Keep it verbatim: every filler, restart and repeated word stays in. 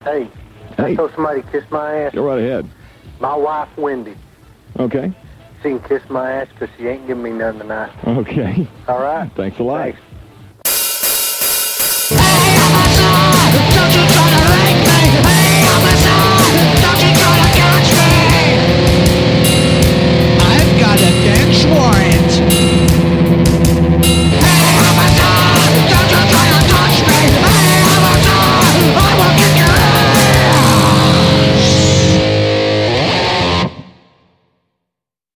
Hey, can I Hey. throw somebody to kiss my ass? Go right ahead. My wife, Wendy. Okay. She can kiss my ass because she ain't giving me none tonight. Okay. All right? Thanks a lot. Thanks.